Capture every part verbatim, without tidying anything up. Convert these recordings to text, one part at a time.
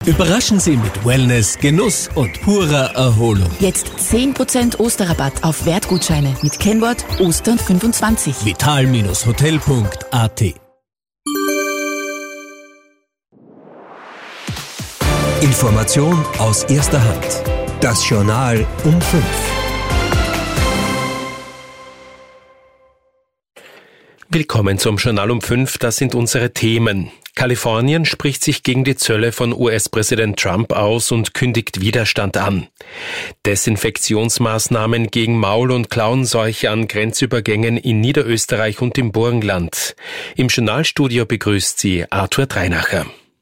Überraschen Sie mit Wellness, Genuss und purer Erholung. Jetzt zehn Prozent Osterrabatt auf Wertgutscheine mit Kennwort Ostern fünfundzwanzig. vital Hotel punkt a t. Information aus erster Hand. Das Journal um fünf. Willkommen zum Journal um fünf, das sind unsere Themen. Kalifornien spricht sich gegen die Zölle von U S-Präsident Trump aus und kündigt Widerstand an. Desinfektionsmaßnahmen gegen Maul- und Klauenseuche an Grenzübergängen in Niederösterreich und im Burgenland. Im Journalstudio begrüßt sie Arthur Dreinacher.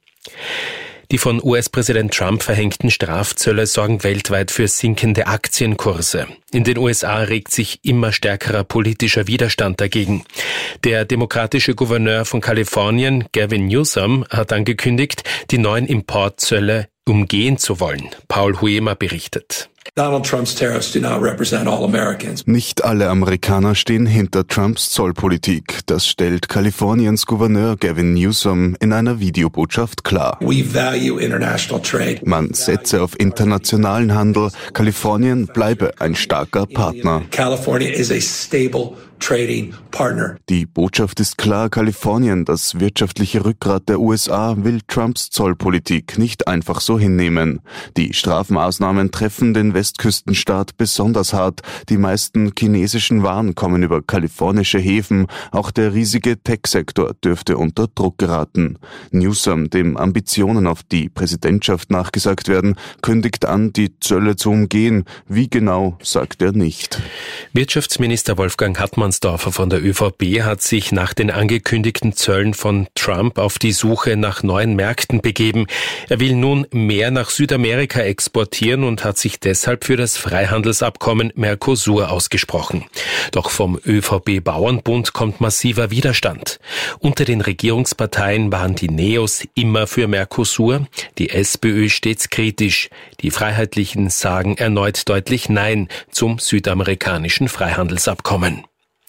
Die von U S-Präsident Trump verhängten Strafzölle sorgen weltweit für sinkende Aktienkurse. In den U S A regt sich immer stärkerer politischer Widerstand dagegen. Der demokratische Gouverneur von Kalifornien, Gavin Newsom, hat angekündigt, die neuen Importzölle umgehen zu wollen. Paul Huemer berichtet. Donald Trump's tariffs do not represent all Americans. Nicht alle Amerikaner stehen hinter Trumps Zollpolitik. Das stellt Kaliforniens Gouverneur Gavin Newsom in einer Videobotschaft klar. We value international trade. Man setze auf internationalen Handel. Kalifornien bleibe ein starker Partner. California is a stable trading partner. Die Botschaft ist klar, Kalifornien, das wirtschaftliche Rückgrat der U S A, will Trumps Zollpolitik nicht einfach so hinnehmen. Die Strafmaßnahmen treffen den Westküstenstaat besonders hart. Die meisten chinesischen Waren kommen über kalifornische Häfen. Auch der riesige Tech-Sektor dürfte unter Druck geraten. Newsom, dem Ambitionen auf die Präsidentschaft nachgesagt werden, kündigt an, die Zölle zu umgehen. Wie genau, sagt er nicht. Wirtschaftsminister Wolfgang Hartmannsdorfer von der ÖVP hat sich nach den angekündigten Zöllen von Trump auf die Suche nach neuen Märkten begeben. Er will nun mehr nach Südamerika exportieren und hat sich deshalb für das Freihandelsabkommen Mercosur ausgesprochen. Doch vom ÖVP-Bauernbund kommt massiver Widerstand. Unter den Regierungsparteien waren die Neos immer für Mercosur, die SPÖ stets kritisch. Die Freiheitlichen sagen erneut deutlich Nein zum südamerikanischen Freihandelsabkommen.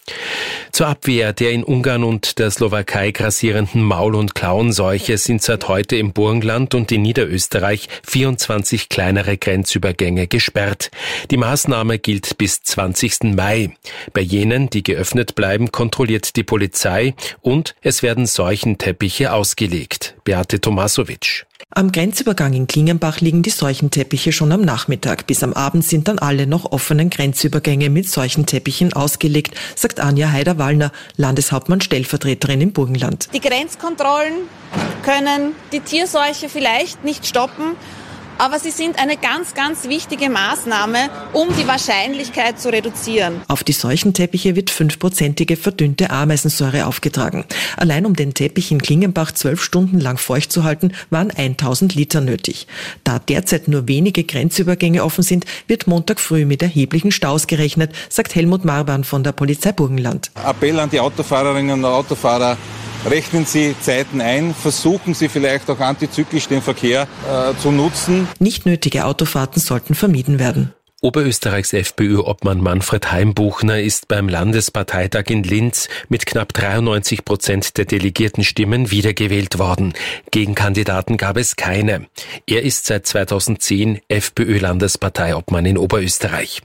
Zur Abwehr der in Ungarn und der Slowakei grassierenden Maul- und Klauenseuche sind seit heute im Burgenland und in Niederösterreich vierundzwanzig kleinere Grenzübergänge gesperrt. Die Maßnahme gilt bis zwanzigsten Mai. Bei jenen, die geöffnet bleiben, kontrolliert die Polizei und es werden Seuchenteppiche ausgelegt. Beate Tomasowitsch. Am Grenzübergang in Klingenbach liegen die Seuchenteppiche schon am Nachmittag. Bis am Abend sind dann alle noch offenen Grenzübergänge mit Seuchenteppichen ausgelegt, sagt Anja Heider-Wallner, Landeshauptmann Stellvertreterin im Burgenland. Die Grenzkontrollen können die Tierseuche vielleicht nicht stoppen, aber sie sind eine ganz, ganz wichtige Maßnahme, um die Wahrscheinlichkeit zu reduzieren. Auf die Seuchenteppiche wird fünfprozentige verdünnte Ameisensäure aufgetragen. Allein um den Teppich in Klingenbach zwölf Stunden lang feucht zu halten, waren tausend Liter nötig. Da derzeit nur wenige Grenzübergänge offen sind, wird Montag früh mit erheblichen Staus gerechnet, sagt Helmut Marban von der Polizei Burgenland. Appell an die Autofahrerinnen und Autofahrer: Rechnen Sie Zeiten ein, versuchen Sie vielleicht auch antizyklisch den Verkehr äh, zu nutzen. Nicht nötige Autofahrten sollten vermieden werden. Oberösterreichs FPÖ-Obmann Manfred Heimbuchner ist beim Landesparteitag in Linz mit knapp dreiundneunzig Prozent der delegierten Stimmen wiedergewählt worden. Gegenkandidaten gab es keine. Er ist seit zweitausendzehn FPÖ-Landesparteiobmann in Oberösterreich.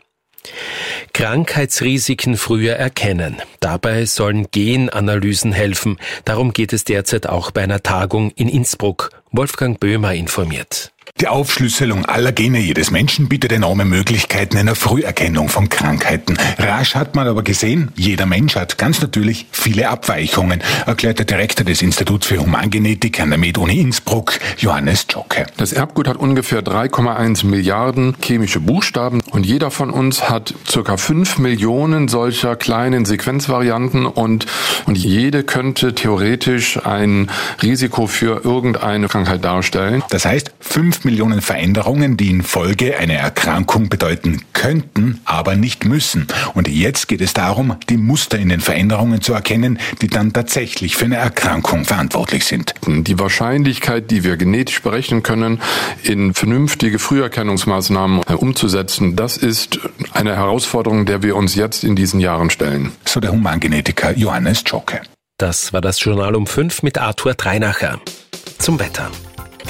Krankheitsrisiken früher erkennen. Dabei sollen Genanalysen helfen. Darum geht es derzeit auch bei einer Tagung in Innsbruck. Wolfgang Böhmer informiert. Die Aufschlüsselung aller Gene jedes Menschen bietet enorme Möglichkeiten einer Früherkennung von Krankheiten. Rasch hat man aber gesehen, jeder Mensch hat ganz natürlich viele Abweichungen, erklärt der Direktor des Instituts für Humangenetik an der Med-Uni Innsbruck, Johannes Zschokke. Das Erbgut hat ungefähr drei Komma eins Milliarden chemische Buchstaben und jeder von uns hat circa fünf Millionen solcher kleinen Sequenzvarianten und, und jede könnte theoretisch ein Risiko für irgendeine Krankheit darstellen. Das heißt, fünf Millionen Veränderungen, die in Folge eine Erkrankung bedeuten könnten, aber nicht müssen. Und jetzt geht es darum, die Muster in den Veränderungen zu erkennen, die dann tatsächlich für eine Erkrankung verantwortlich sind. Die Wahrscheinlichkeit, die wir genetisch berechnen können, in vernünftige Früherkennungsmaßnahmen umzusetzen, das ist eine Herausforderung, der wir uns jetzt in diesen Jahren stellen. So der Humangenetiker Johannes Zschokke. Das war das Journal um fünf mit Arthur Dreinacher. Zum Wetter.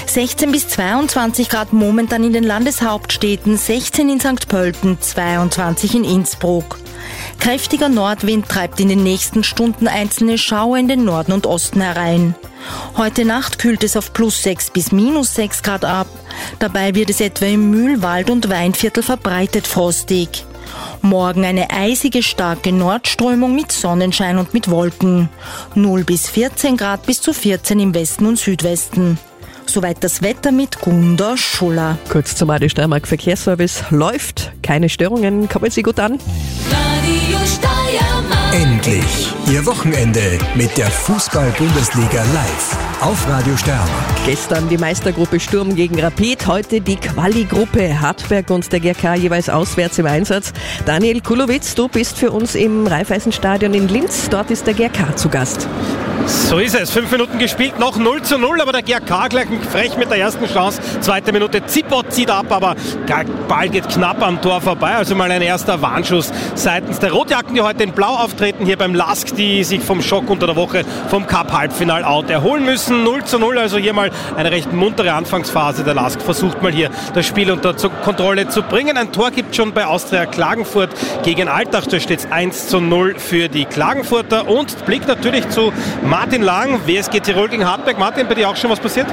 sechzehn bis zweiundzwanzig Grad momentan in den Landeshauptstädten, sechzehn in Sankt Pölten, zweiundzwanzig in Innsbruck. Kräftiger Nordwind treibt in den nächsten Stunden einzelne Schauer in den Norden und Osten herein. Heute Nacht kühlt es auf plus sechs bis minus sechs Grad ab. Dabei wird es etwa im Mühlwald und Weinviertel verbreitet frostig. Morgen eine eisige, starke Nordströmung mit Sonnenschein und mit Wolken. null bis vierzehn Grad bis zu vierzehn im Westen und Südwesten. Soweit das Wetter mit Gunda Schuller. Kurz zum Radio Steiermark Verkehrsservice. Läuft, keine Störungen, kommen Sie gut an. Radio Steiermark. Endlich Ihr Wochenende mit der Fußball-Bundesliga live auf Radio Steiermark. Gestern die Meistergruppe Sturm gegen Rapid, heute die Quali-Gruppe Hartberg und der G R K jeweils auswärts im Einsatz. Daniel Kulowitz, du bist für uns im Raiffeisenstadion in Linz, dort ist der G R K zu Gast. So ist es, fünf Minuten gespielt, noch null zu null, aber der G R K gleich frech mit der ersten Chance. Zweite Minute, Zippot zieht ab, aber der Ball geht knapp am Tor vorbei, also mal ein erster Warnschuss seitens der Rotjacken, die heute in Blau auftreten, hier beim Lask, die sich vom Schock unter der Woche vom Cup-Halbfinal-Out erholen müssen. null zu null, also hier mal eine recht muntere Anfangsphase. Der Lask versucht mal hier das Spiel unter Kontrolle zu bringen. Ein Tor gibt schon bei Austria Klagenfurt gegen Altach, da steht es eins zu null für die Klagenfurter und Blick natürlich zu Martin Lang, W S G Tirol gegen Hartberg. Martin, bei dir auch schon was passiert?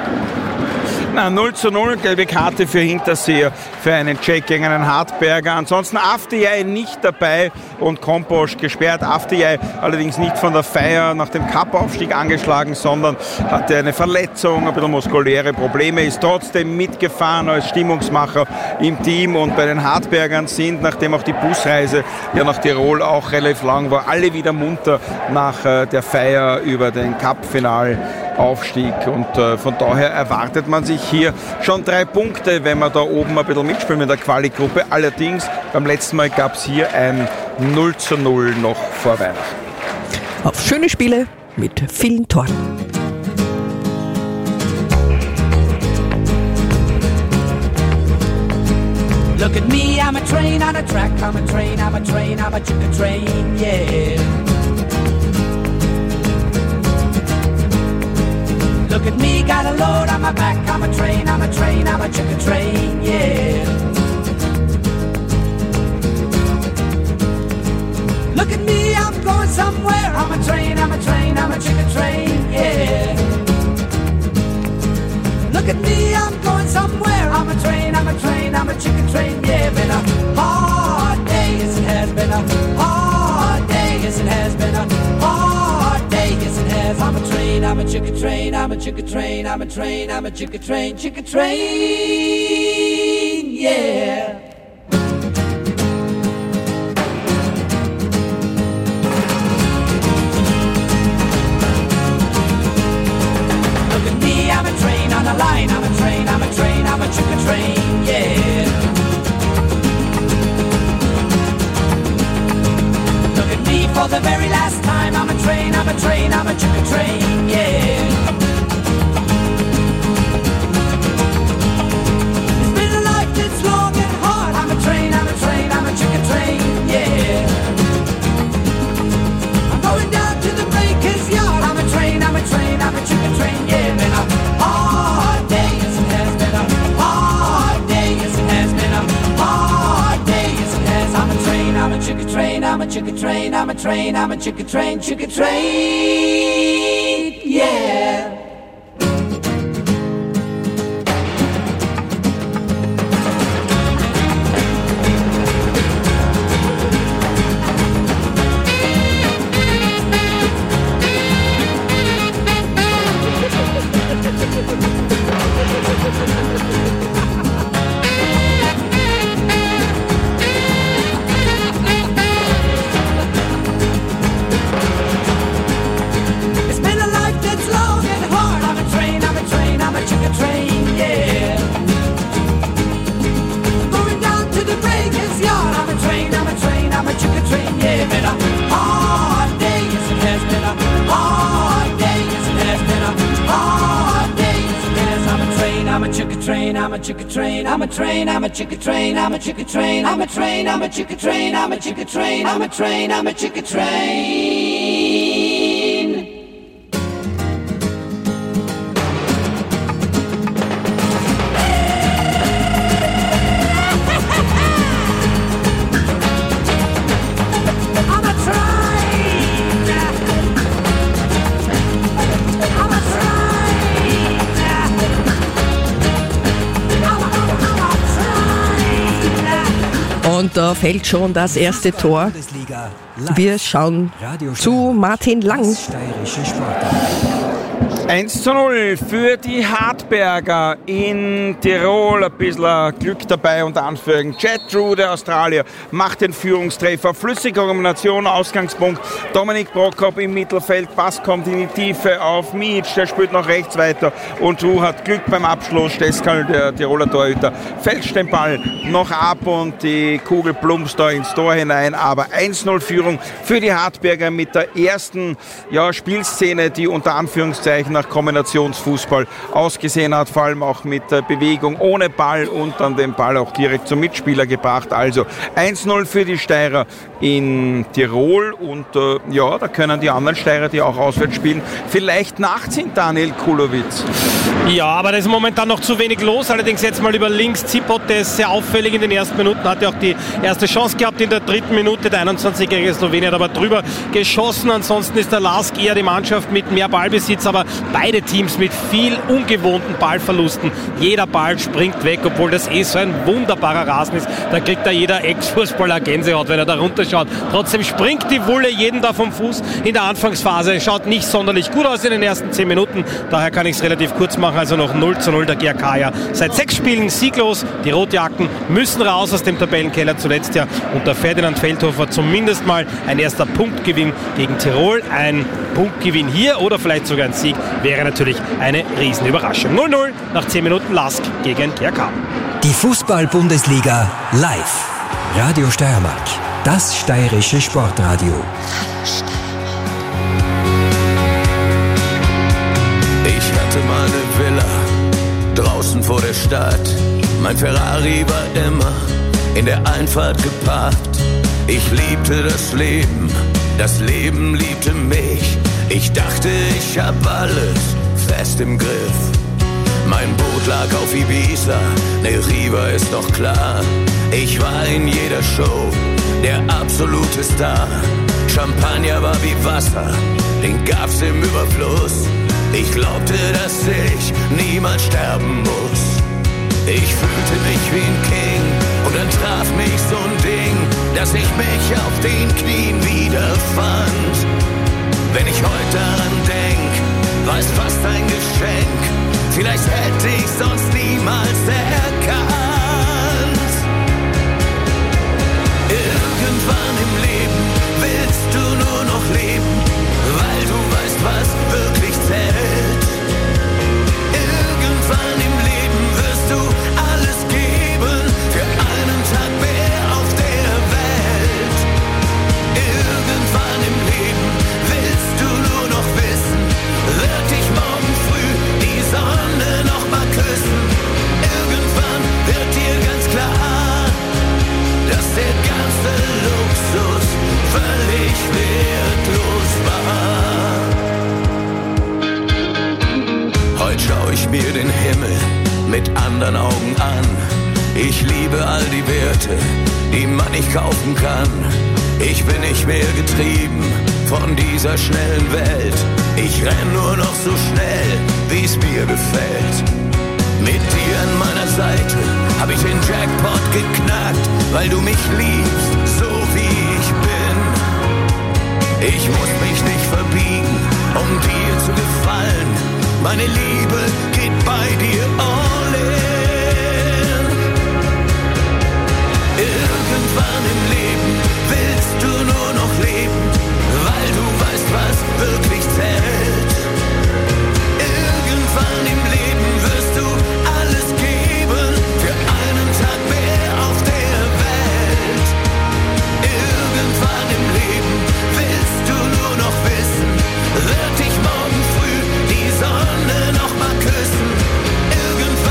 Na, null zu null, gelbe Karte für Hinterseher, für einen Check gegen einen Hartberger. Ansonsten Avdiay nicht dabei und Komposch gesperrt. Avdiay allerdings nicht von der Feier nach dem Cup-Aufstieg angeschlagen, sondern hatte eine Verletzung, ein bisschen muskuläre Probleme, ist trotzdem mitgefahren als Stimmungsmacher im Team. Und bei den Hartbergern sind, nachdem auch die Busreise ja nach Tirol auch relativ lang war, alle wieder munter nach äh, der Feier über den Cup-Final-Aufstieg. Und äh, von daher erwartet man sich hier schon drei Punkte, wenn wir da oben ein bisschen mitspielen in der Quali-Gruppe. Allerdings, beim letzten Mal gab es hier ein null zu null noch vor Weihnachten. Auf schöne Spiele mit vielen Toren. Look at me, I'm a train on a track, I'm a train, I'm a train, I'm a chicken train, yeah. Look at me, got a load on my back, I'm a train, I'm a train, I'm a chicken train, yeah. Look at me, I'm going somewhere, I'm a train, I'm a train, I'm a chicken train, yeah. Look at me, I'm going somewhere, I'm a train, I'm a train, I'm a chicken train, yeah. Been a hard day, yes it has been a hard day, yes it has been a hard day, yes it has. I'm a train, I'm a chicken train, I'm a chicken train, I'm a train, I'm a chicken train, chicken train, yeah. Look at me, I'm a train on the line, I'm a train, I'm a train, I'm a chicken train, yeah. Look at me for the very last time, I'm a train, I'm a train, I'm a chicken train, yeah. It's been a life that's long and hard, I'm a train, I'm a train, I'm a chicken train, yeah. I'm going down to the breaker's yard, I'm a train, I'm a train, I'm a chicken train, yeah. Been a hard day, yes it has been a hard day, yes it has been a hard day, yes it has. I'm a train, I'm a chicken train, I'm a chicken train, I'm a train, I'm a chicken train, chicken train, yeah. I'm a chicken train, I'm a train, I'm a chicken train, I'm a chicken train, I'm a train, I'm a chicken train, I'm a chicken train, I'm a train, I'm a chicken train. Und da fällt schon das erste Tor. Wir schauen zu Martin Lang. eins zu null für die Hartberger in Tirol. Ein bisschen Glück dabei unter Anführung. Chad Drew, der Australier, macht den Führungstreffer. Flüssige Kombination, Ausgangspunkt. Dominik Prokop im Mittelfeld. Pass kommt in die Tiefe auf Mietsch. Der spielt nach rechts weiter. Und Drew hat Glück beim Abschluss. Steskal, der Tiroler Torhüter, fälscht den Ball noch ab und die Kugel plumpst da ins Tor hinein. Aber eins null Führung für die Hartberger mit der ersten ja, Spielszene, die unter Anführungszeichen nach Kombinationsfußball ausgesehen hat, vor allem auch mit äh, Bewegung ohne Ball und dann den Ball auch direkt zum Mitspieler gebracht. Also eins null für die Steirer in Tirol und äh, ja, da können die anderen Steirer, die auch auswärts spielen, vielleicht nachziehen, Daniel Kulowitz. Ja, aber da ist momentan noch zu wenig los, allerdings jetzt mal über links. Zipot, der ist sehr auffällig in den ersten Minuten, hat ja auch die erste Chance gehabt in der dritten Minute, der einundzwanzigjährige Slowenien hat aber drüber geschossen, ansonsten ist der Lask eher die Mannschaft mit mehr Ballbesitz, aber beide Teams mit viel ungewohnten Ballverlusten. Jeder Ball springt weg, obwohl das eh so ein wunderbarer Rasen ist. Da kriegt da jeder Ex-Fußballer Gänsehaut, wenn er da runterschaut. Trotzdem springt die Wulle jeden da vom Fuß in der Anfangsphase. Schaut nicht sonderlich gut aus in den ersten zehn Minuten. Daher kann ich es relativ kurz machen. Also noch null zu null der G A K ja seit sechs Spielen sieglos. Die Rotjacken müssen raus aus dem Tabellenkeller zuletzt ja unter Ferdinand Feldhofer zumindest mal ein erster Punktgewinn gegen Tirol. Ein Punktgewinn hier oder vielleicht sogar ein Sieg wäre natürlich eine Riesenüberraschung. null null nach zehn Minuten Lask gegen G A K. Die Fußball-Bundesliga live. Radio Steiermark, das steirische Sportradio. Ich hatte mal eine Villa draußen vor der Stadt. Mein Ferrari war immer in der Einfahrt geparkt. Ich liebte das Leben, das Leben liebte mich. Ich dachte, ich hab alles fest im Griff. Mein Boot lag auf Ibiza, ne Riva ist doch klar. Ich war in jeder Show der absolute Star. Champagner war wie Wasser, den gab's im Überfluss. Ich glaubte, dass ich niemals sterben muss. Ich fühlte mich wie ein King und dann traf mich so ein Ding, dass ich mich auf den Knien wiederfand. Wenn ich heute daran denk, war es fast ein Geschenk. Vielleicht hätte ich sonst niemals erkannt. Irgendwann im Leben willst du nur noch leben, weil du weißt, was wirklich zählt. Irgendwann im Leben wirst du alles geben für einen Tag mehr auf der Welt. Irgendwann im Leben willst du nur noch wissen, wird dich morgen früh die Sonne noch mal küssen. Irgendwann wird dir ganz klar, dass der ganze Luxus völlig wertlos war. Heute schau ich mir den Himmel mit anderen Augen an. Ich liebe all die Werte, die man nicht kaufen kann. Ich bin nicht mehr getrieben von dieser schnellen Welt. Ich renn nur noch so schnell, wie's mir gefällt. Mit dir an meiner Seite hab ich den Jackpot geknackt, weil du mich liebst, so wie ich bin. Ich muss mich nicht verbiegen, um dir zu gefallen. Meine Liebe geht bei dir all in. Irgendwann im Leben willst du nur noch leben, weil du weißt, was wirklich zählt. Irgendwann im Leben wirst du alles geben für einen Tag mehr auf der Welt. Irgendwann im Leben willst du nur noch wissen, wird dich morgen früh die Sonne noch mal küssen. Irgendwann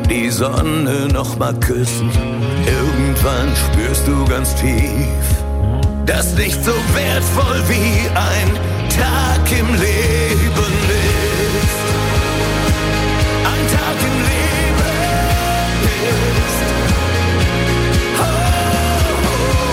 die Sonne noch mal küssen. Irgendwann spürst du ganz tief, dass nicht so wertvoll wie ein Tag im Leben ist. Ein Tag im Leben ist. Oh, oh,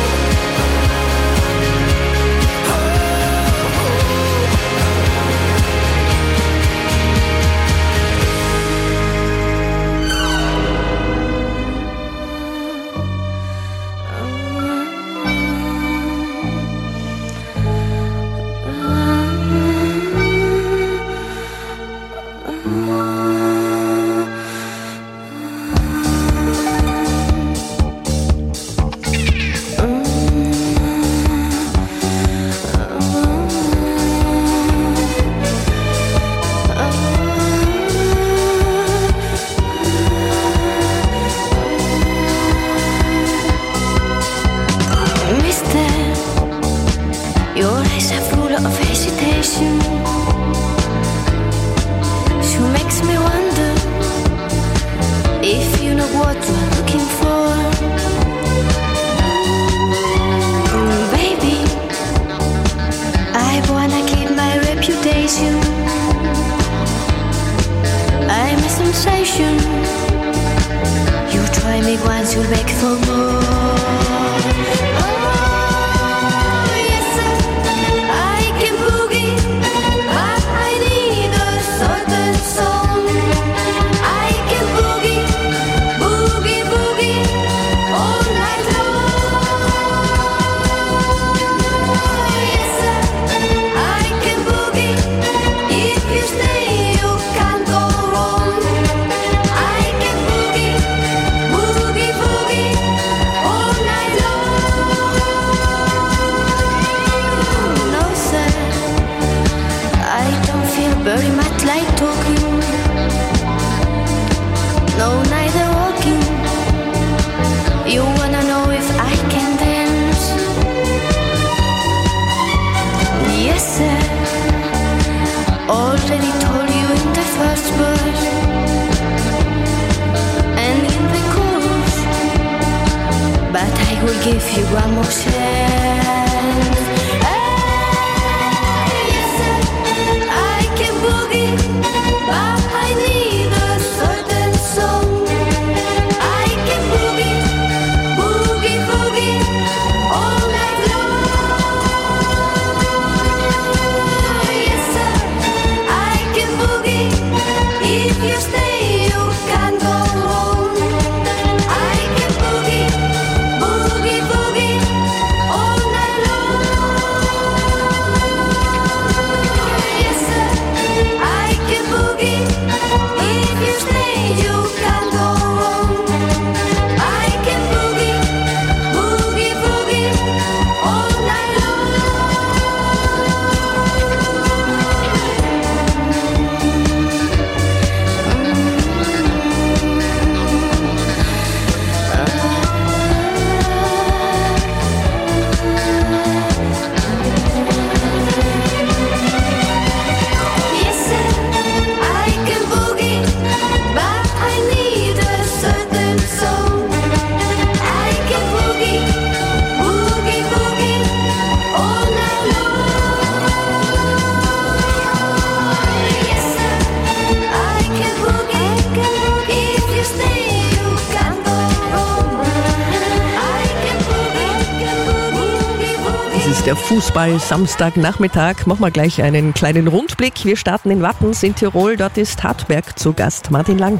Der Fußball Samstagnachmittag. Machen wir gleich einen kleinen Rundblick. Wir starten in Wattens in Tirol. Dort ist Hartberg zu Gast. Martin Lang.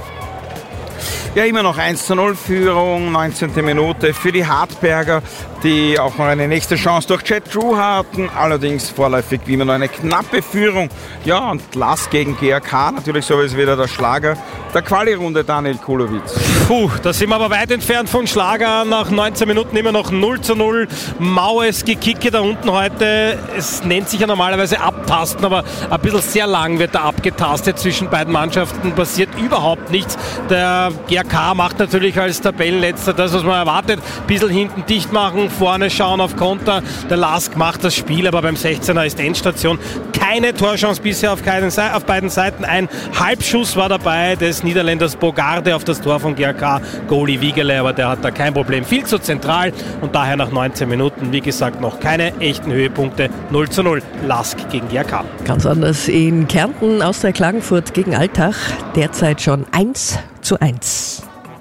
Ja, immer noch eins zu null Führung, neunzehnte Minute für die Hartberger, die auch noch eine nächste Chance durch Jet Drew hatten. Allerdings vorläufig wie immer noch eine knappe Führung. Ja, und Lask gegen G A K, natürlich sowieso wieder der Schlager der Quali-Runde, Daniel Kulowitz. Puh, da sind wir aber weit entfernt von Schlager. Nach neunzehn Minuten immer noch null zu null. Maues Gekicke da unten heute. Es nennt sich ja normalerweise Abtasten, aber ein bisschen sehr lang wird da abgetastet. Zwischen beiden Mannschaften passiert überhaupt nichts. Der G A K macht natürlich als Tabellenletzter das, was man erwartet. Ein bisschen hinten dicht machen, vorne schauen auf Konter. Der Lask macht das Spiel, aber beim sechzehner ist Endstation. Kein keine Torchance bisher auf, keinen, auf beiden Seiten. Ein Halbschuss war dabei des Niederländers Bogarde auf das Tor von G A K, Goalie Wiegele, aber der hat da kein Problem. Viel zu zentral und daher nach neunzehn Minuten, wie gesagt, noch keine echten Höhepunkte. null zu null, Lask gegen G A K. Ganz anders in Kärnten, Austria Klagenfurt gegen Altach, derzeit schon eins zu eins.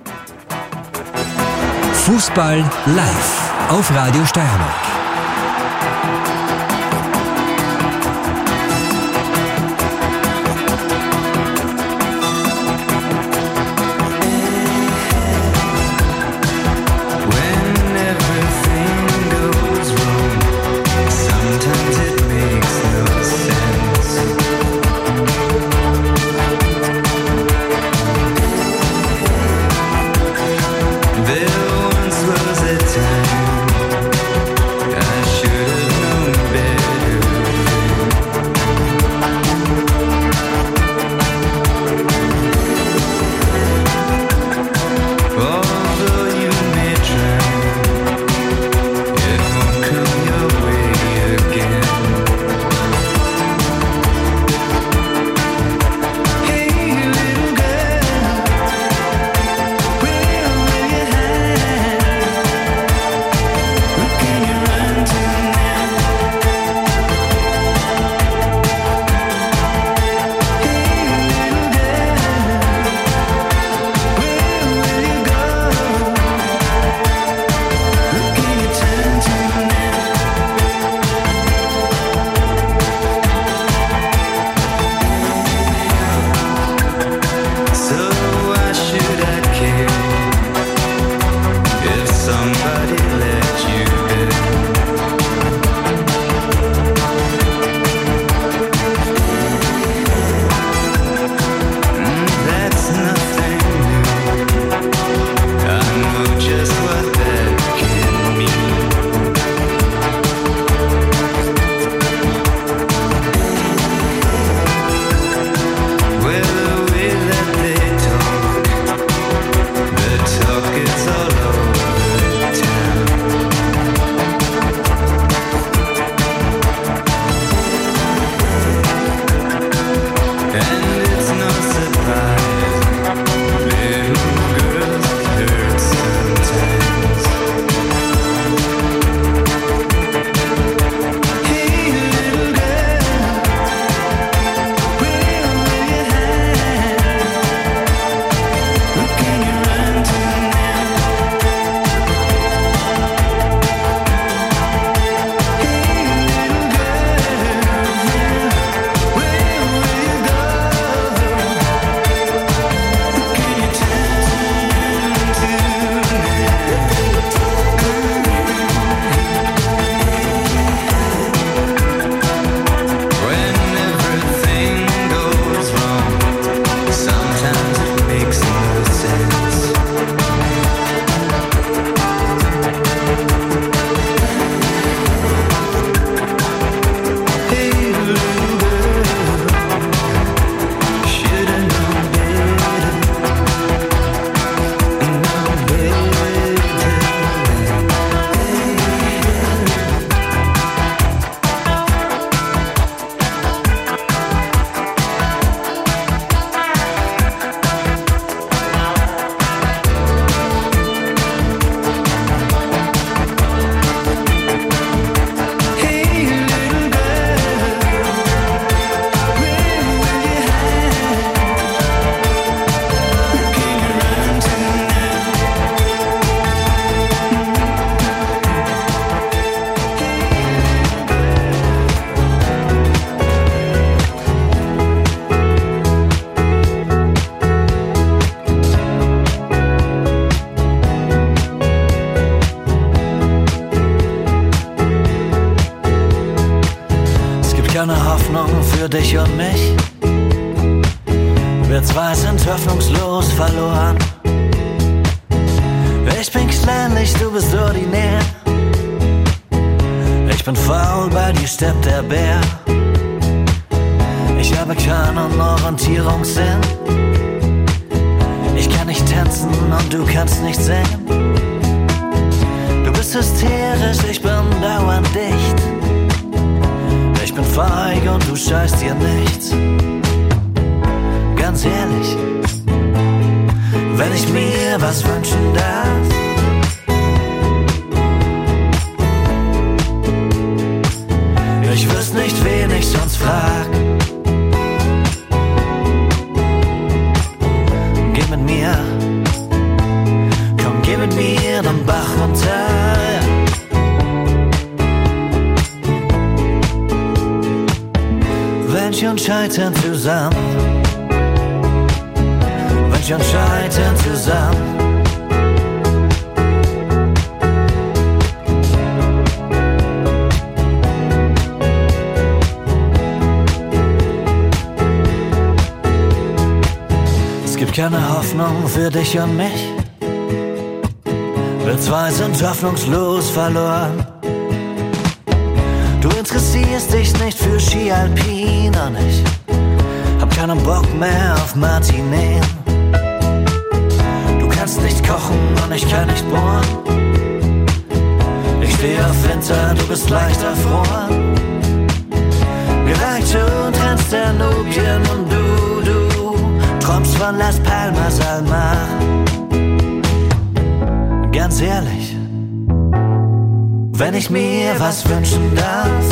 Fußball live auf Radio Steiermark. keine Hoffnung für dich und mich. Wir zwei sind hoffnungslos verloren. Ich bin kleinlich, du bist ordinär. Ich bin faul, bei dir steppt der Bär. Ich habe keinen Orientierungssinn. Ich kann nicht tanzen und du kannst nicht singen. Du bist hysterisch, ich bin dauernd dicht. Ich Ich bin feig und du scheißt dir nichts. Ganz ehrlich, wenn ich mir was wünschen darf, ich wüsste nicht, wen ich sonst frag. Geh mit mir, komm, geh mit mir den Bach runter. Wenn schon scheitern zusammen, wenn schon scheitern zusammen. Es gibt keine Hoffnung für dich und mich. Wir zwei sind hoffnungslos verloren. Du interessierst dich nicht für Ski Alpin und ich hab keinen Bock mehr auf Martineen. Du kannst nicht kochen und ich kann nicht bohren. Ich steh auf Winter, du bist leicht erfroren. Mir reicht, du trennst Danubien und du, du träumst von Las Palmas al Mar. Ganz ehrlich, wenn ich mir was wünschen darf,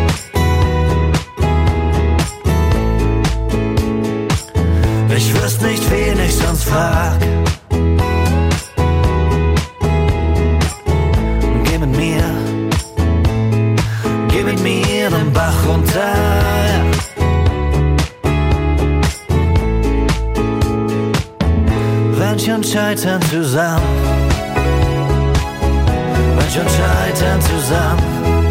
ich wüsste nicht, wen ich sonst frag. Geh mit mir, geh mit mir den Bach runter. Wenn schon scheitern zusammen, wenn schon scheitern zusammen.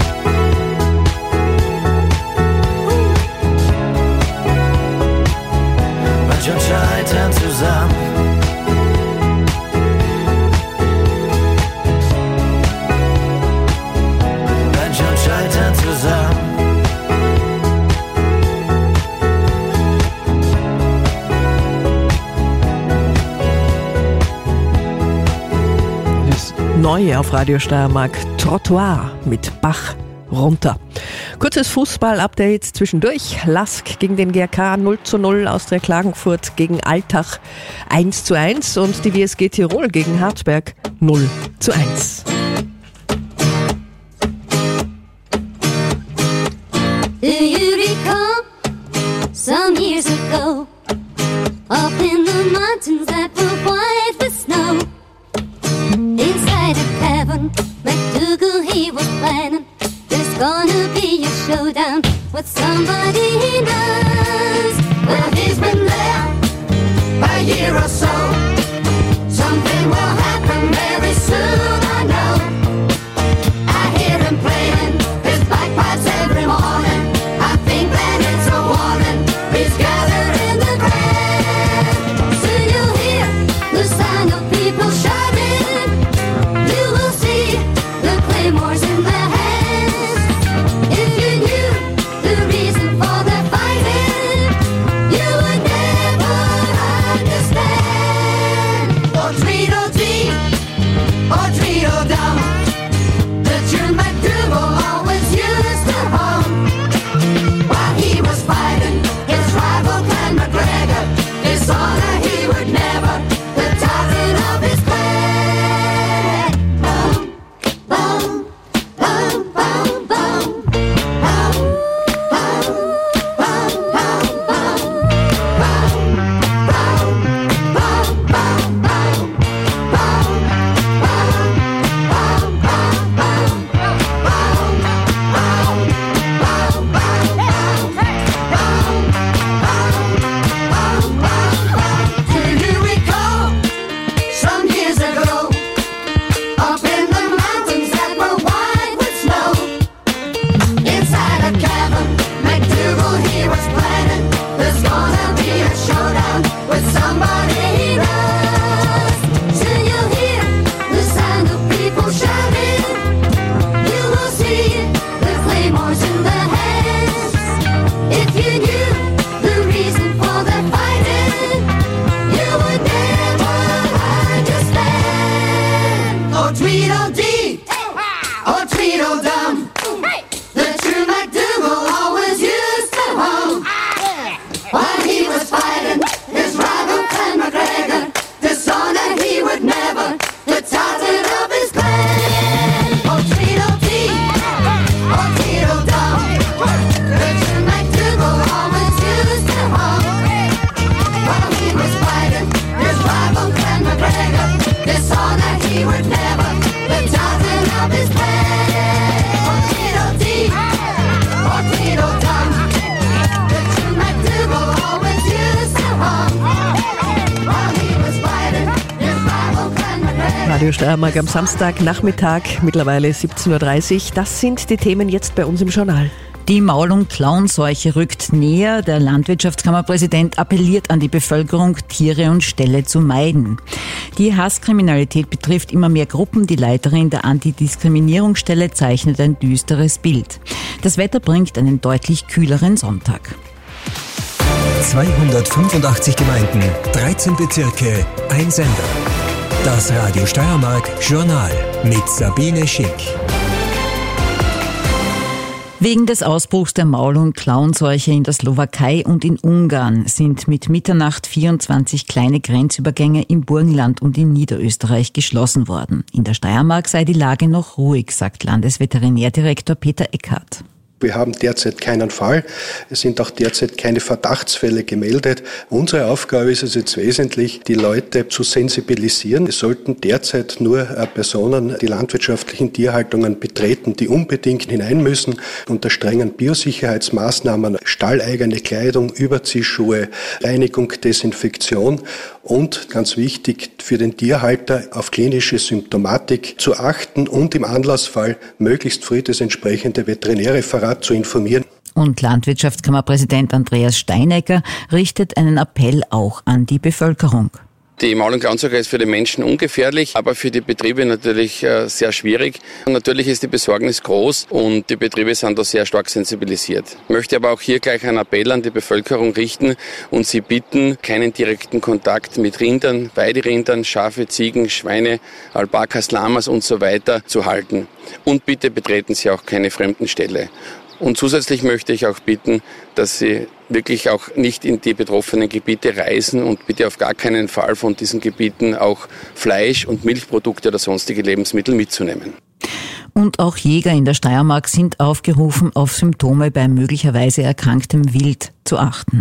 Wenn schon scheitern zusammen. Wenn schon scheitern zusammen. Neu auf Radio Steiermark, Trottoir mit Bach runter. Kurzes Fußball-Update zwischendurch. Lask gegen den G R K null zu null, Austria Klagenfurt gegen Altach eins zu eins und die W S G Tirol gegen Hartberg null zu eins. Do you recall some years ago, up in the mountains that were white with snow? Inside a cabin, MacDougal, he was planning, there's gonna be a showdown with somebody he knows. Well, he's been there a year or so. Something will happen very soon, I know. I hear him playing his bagpipes every morning. I think that it's a warning. He's gathered in the crowd. Soon you'll hear the sound of people shouting. You will see the claymores in their hands. If you knew the reason for their fighting, you would never understand. Oh, Tweedledee, oh, Tweedledum, the true MacDougal always used to hum. While he was fighting his rival Clan MacGregor, dishonor he would never, the titan of his clan. Bum, bum, bum, bum, bum. Bum, bum, bum, bum, bum. Bum, bum, bum, bum, bum. Bum, bum, bum, bum, bum. Bum, bum, bum, bum, bum. Do you recall some years ago, up in the mountains that were white with snow? Inside a cabin, MacDougal, he was planning, there's gonna be a showdown with somebody he knows. Soon you'll hear the sound of people shouting. You will see the claymores in their hands. If you knew the reason for their fighting, you would never understand. Oh, Tweedledee, oh, Tweedledum, the true MacDougal always you saw that he would never, the titan of his planet. Or Tweedledee, or Tweedledum, the true MacDougal always used to hum. While he was fighting his rival Clan MacGregor. Radio Steiermark am Samstagnachmittag, mittlerweile siebzehn Uhr dreißig. Das sind die Themen jetzt bei uns im Journal. Die Maul- und Klauenseuche rückt näher. Der Landwirtschaftskammerpräsident appelliert an die Bevölkerung, Tiere und Ställe zu meiden. Die Hasskriminalität betrifft immer mehr Gruppen. Die Leiterin der Antidiskriminierungsstelle zeichnet ein düsteres Bild. Das Wetter bringt einen deutlich kühleren Sonntag. zweihundertfünfundachtzig Gemeinden, dreizehn Bezirke, ein Sender. Das Radio Steiermark Journal mit Sabine Schick. Wegen des Ausbruchs der Maul- und Klauenseuche in der Slowakei und in Ungarn sind mit Mitternacht vierundzwanzig kleine Grenzübergänge im Burgenland und in Niederösterreich geschlossen worden. In der Steiermark sei die Lage noch ruhig, sagt Landesveterinärdirektor Peter Eckhardt. Wir haben derzeit keinen Fall. Es sind auch derzeit keine Verdachtsfälle gemeldet. Unsere Aufgabe ist es jetzt wesentlich, die Leute zu sensibilisieren. Es sollten derzeit nur Personen die landwirtschaftlichen Tierhaltungen betreten, die unbedingt hinein müssen. Unter strengen Biosicherheitsmaßnahmen, stalleigene Kleidung, Überziehschuhe, Reinigung, Desinfektion und ganz wichtig für den Tierhalter auf klinische Symptomatik zu achten und im Anlassfall möglichst früh das entsprechende Veterinärreferat zu informieren. Und Landwirtschaftskammerpräsident Andreas Steinecker richtet einen Appell auch an die Bevölkerung. Die Maul- und Klauenseuche ist für den Menschen ungefährlich, aber für die Betriebe natürlich äh, sehr schwierig. Und natürlich ist die Besorgnis groß und die Betriebe sind da sehr stark sensibilisiert. Ich möchte aber auch hier gleich einen Appell an die Bevölkerung richten und sie bitten, keinen direkten Kontakt mit Rindern, Weiderindern, Schafe, Ziegen, Schweine, Alpakas, Lamas und so weiter zu halten. Und bitte betreten Sie auch keine fremden Ställe. Und zusätzlich möchte ich auch bitten, dass Sie wirklich auch nicht in die betroffenen Gebiete reisen und bitte auf gar keinen Fall von diesen Gebieten auch Fleisch und Milchprodukte oder sonstige Lebensmittel mitzunehmen. Und auch Jäger in der Steiermark sind aufgerufen, auf Symptome bei möglicherweise erkranktem Wild zu achten.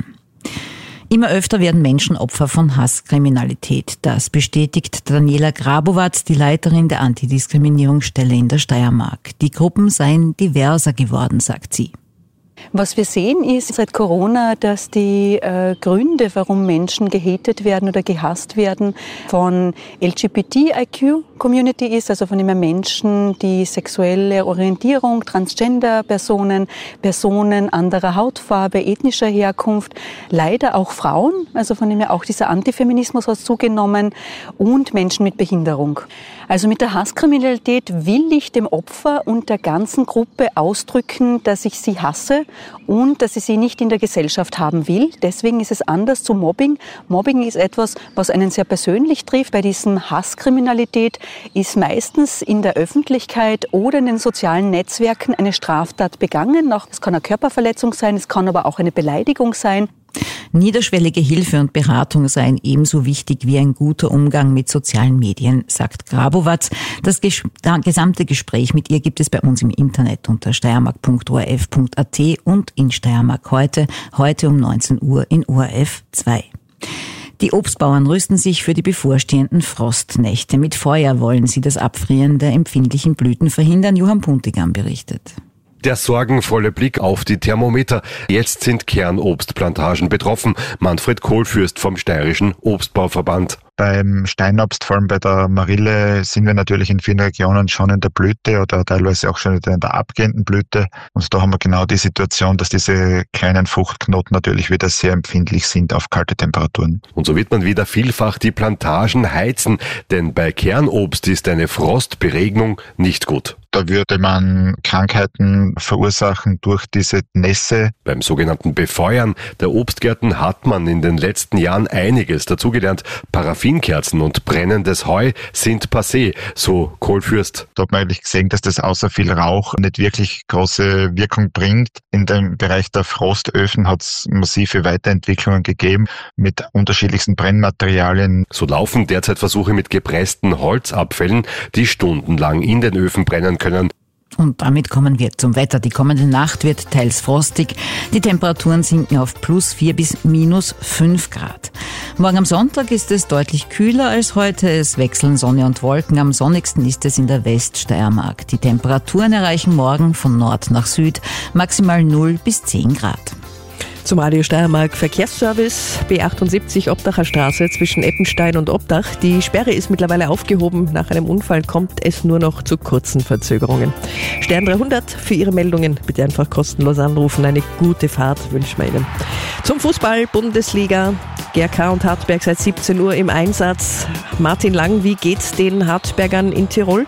Immer öfter werden Menschen Opfer von Hasskriminalität. Das bestätigt Daniela Grabowatz, die Leiterin der Antidiskriminierungsstelle in der Steiermark. Die Gruppen seien diverser geworden, sagt sie. Was wir sehen ist seit Corona, dass die äh, Gründe, warum Menschen gehatet werden oder gehasst werden, von L G B T I Q-Community ist, also von immer Menschen, die sexuelle Orientierung, Transgender-Personen, Personen anderer Hautfarbe, ethnischer Herkunft, leider auch Frauen, also von dem her auch dieser Antifeminismus hat zugenommen und Menschen mit Behinderung. Also mit der Hasskriminalität will ich dem Opfer und der ganzen Gruppe ausdrücken, dass ich sie hasse und dass ich sie nicht in der Gesellschaft haben will. Deswegen ist es anders zu Mobbing. Mobbing ist etwas, was einen sehr persönlich trifft. Bei diesem Hasskriminalität ist meistens in der Öffentlichkeit oder in den sozialen Netzwerken eine Straftat begangen. Es kann eine Körperverletzung sein, es kann aber auch eine Beleidigung sein. Niederschwellige Hilfe und Beratung seien ebenso wichtig wie ein guter Umgang mit sozialen Medien, sagt Grabowatz. Das ges- gesamte Gespräch mit ihr gibt es bei uns im Internet unter steiermark punkt o r f punkt a t und in Steiermark heute, heute um neunzehn Uhr in O R F zwei. Die Obstbauern rüsten sich für die bevorstehenden Frostnächte. Mit Feuer wollen sie das Abfrieren der empfindlichen Blüten verhindern. Johann Puntigam berichtet. Der sorgenvolle Blick auf die Thermometer. Jetzt sind Kernobstplantagen betroffen. Manfred Kohlfürst vom Steirischen Obstbauverband. Beim Steinobst, vor allem bei der Marille, sind wir natürlich in vielen Regionen schon in der Blüte oder teilweise auch schon in der abgehenden Blüte. Und da haben wir genau die Situation, dass diese kleinen Fruchtknoten natürlich wieder sehr empfindlich sind auf kalte Temperaturen. Und so wird man wieder vielfach die Plantagen heizen, denn bei Kernobst ist eine Frostberegnung nicht gut. Da würde man Krankheiten verursachen durch diese Nässe. Beim sogenannten Befeuern der Obstgärten hat man in den letzten Jahren einiges dazugelernt. Paraffinkerzen und brennendes Heu sind passé, so Kohlfürst. Da hat man eigentlich gesehen, dass das außer viel Rauch nicht wirklich große Wirkung bringt. In dem Bereich der Frostöfen hat es massive Weiterentwicklungen gegeben mit unterschiedlichsten Brennmaterialien. So laufen derzeit Versuche mit gepressten Holzabfällen, die stundenlang in den Öfen brennen können. Und damit kommen wir zum Wetter. Die kommende Nacht wird teils frostig. Die Temperaturen sinken auf plus vier bis minus fünf Grad. Morgen am Sonntag ist es deutlich kühler als heute. Es wechseln Sonne und Wolken. Am sonnigsten ist es in der Weststeiermark. Die Temperaturen erreichen morgen von Nord nach Süd maximal null bis zehn Grad. Zum Radio Steiermark Verkehrsservice, B achtundsiebzig Obdacher Straße zwischen Eppenstein und Obdach. Die Sperre ist mittlerweile aufgehoben. Nach einem Unfall kommt es nur noch zu kurzen Verzögerungen. Stern dreihundert für Ihre Meldungen. Bitte einfach kostenlos anrufen. Eine gute Fahrt wünschen wir Ihnen. Zum Fußball, Bundesliga. G R K und Hartberg seit siebzehn Uhr im Einsatz. Martin Lang, wie geht's den Hartbergern in Tirol?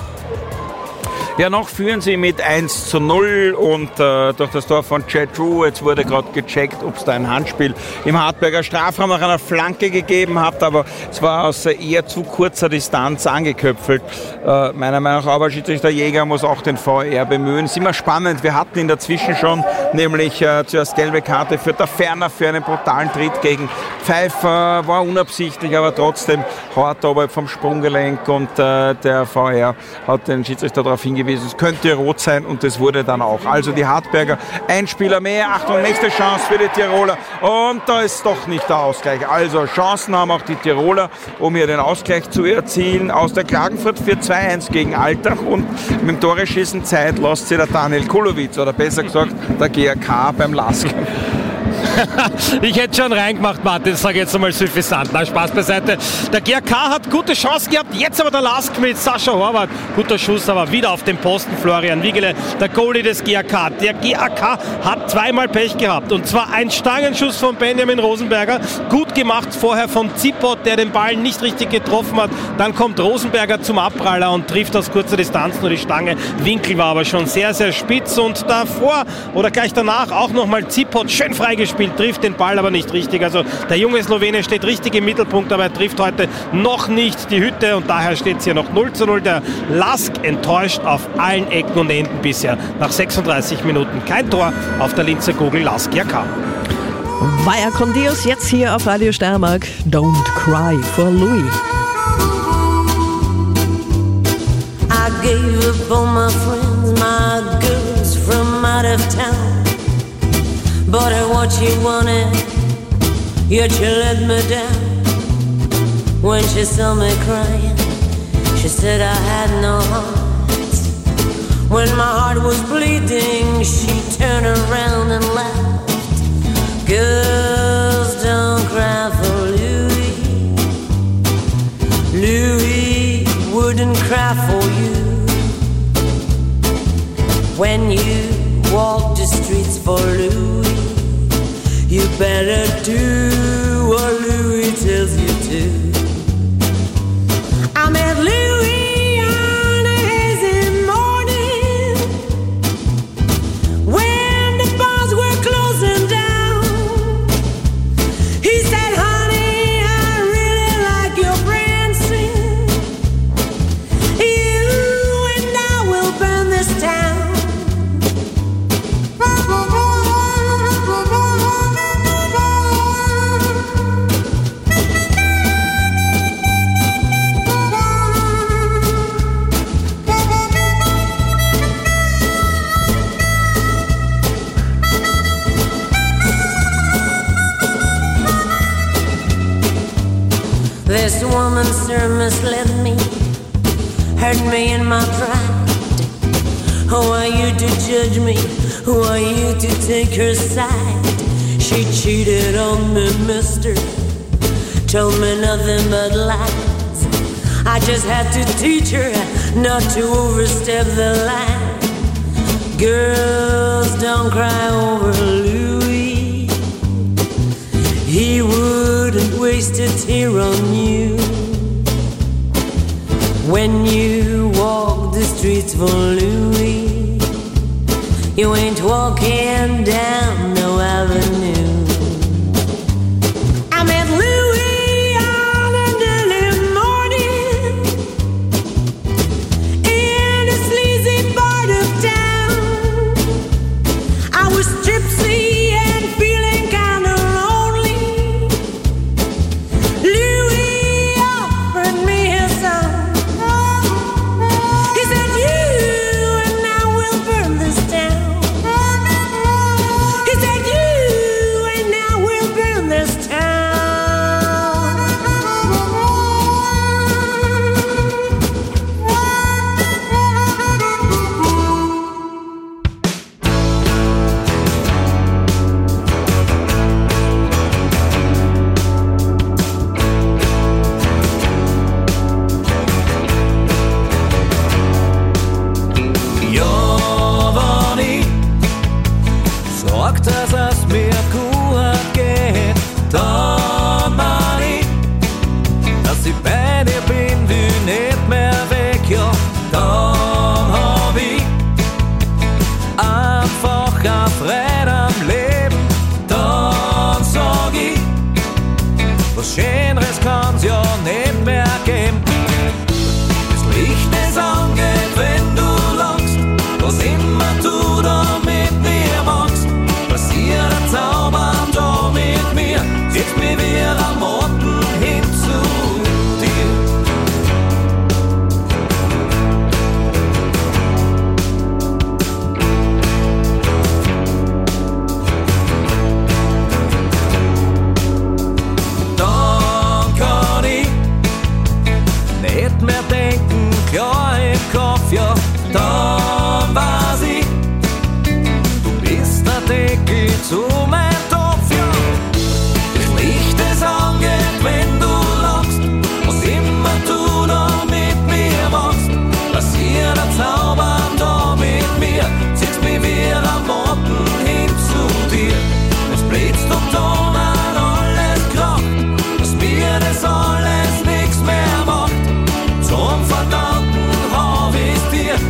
Ja, noch führen sie mit eins zu null und äh, durch das Tor von Chad Drew, jetzt wurde gerade gecheckt, ob es da ein Handspiel im Hartberger Strafraum nach einer Flanke gegeben hat, aber es war aus eher zu kurzer Distanz angeköpfelt. Äh, meiner Meinung nach, aber Schiedsrichter Jäger muss auch den V R bemühen. Es ist immer spannend, wir hatten ihn dazwischen schon, nämlich äh, zuerst gelbe Karte für der Ferner für einen brutalen Tritt gegen Pfeiffer, war unabsichtlich, aber trotzdem hart oberhalb vom Sprunggelenk und äh, der V R hat den Schiedsrichter darauf hingewiesen, es könnte rot sein und das wurde dann auch. Also die Hartberger, ein Spieler mehr. Achtung, nächste Chance für die Tiroler. Und da ist doch nicht der Ausgleich. Also Chancen haben auch die Tiroler, um hier den Ausgleich zu erzielen. Aus der Klagenfurt für zwei eins gegen Altach und mit dem Toreschießen Zeit lässt sich der Daniel Kulowitz, oder besser gesagt der G R K beim Lask. Ich hätte schon reingemacht, Martin, das sage ich jetzt einmal suffisant. Na, Spaß beiseite. Der G R K hat gute Chance gehabt, jetzt aber der Lask mit Sascha Horvath. Guter Schuss, aber wieder auf den Posten Florian Wiegele, der Goalie des G R K. Der G R K hat zweimal Pech gehabt und zwar ein Stangenschuss von Benjamin Rosenberger, gut gemacht vorher von Zippot, der den Ball nicht richtig getroffen hat. Dann kommt Rosenberger zum Abpraller und trifft aus kurzer Distanz nur die Stange. Winkel war aber schon sehr, sehr spitz und davor oder gleich danach auch nochmal Zippot schön freigespielt, trifft den Ball aber nicht richtig. Also der junge Slowene steht richtig im Mittelpunkt, aber er trifft heute noch nicht die Hütte und daher steht es hier noch null zu null. Der Lask enttäuscht auf allen Ecken und Enden bisher. Nach sechsunddreißig Minuten kein Tor auf der Linzer Kugel Lask G R K. Vaya con Dios, jetzt hier auf Radio Steiermark. Don't cry for Louis. I gave up all my friends, my girls from out of town. Bought her what she wanted, yet she let me down. When she saw me crying, she said I had no heart. When my heart was bleeding, she turned around and laughed. Girls, don't cry for Louis. Louis wouldn't cry for you. When you walk the streets for Louis, you better do what Louis tells you to. I met Louis on a hazy morning when the bars were closing down. He said, honey, I really like your prancing. You and I will burn this town. This woman, sir, misled me, hurt me in my pride. Who are you to judge me? Who are you to take her side? She cheated on me, mister, told me nothing but lies. I just had to teach her not to overstep the line. Girls, don't cry over Louis. He wouldn't waste a tear on you. When you walk the streets for Louis, you ain't walking down no avenue. I met Louis on a early morning in a sleazy part of town. I was tipsy and feeling kinda lonely. Louis offered me his song. He said, you and I will